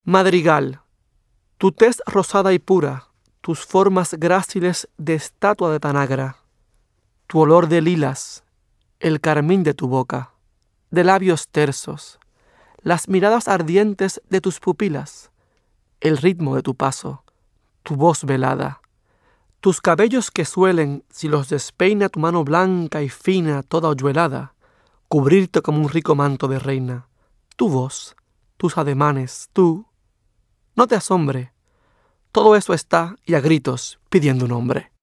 Madrigal, tu tez rosada y pura, tus formas gráciles de estatua de Tanagra, tu olor de lilas, el carmín de tu boca, de labios tersos, las miradas ardientes de tus pupilas, el ritmo de tu paso, tu voz velada, tus cabellos que suelen, si los despeina tu mano blanca y fina, toda hoyuelada, cubrirte como un rico manto de reina, tu voz, tus ademanes, tú. No te asombre, todo eso está, y a gritos, pidiendo un hombre.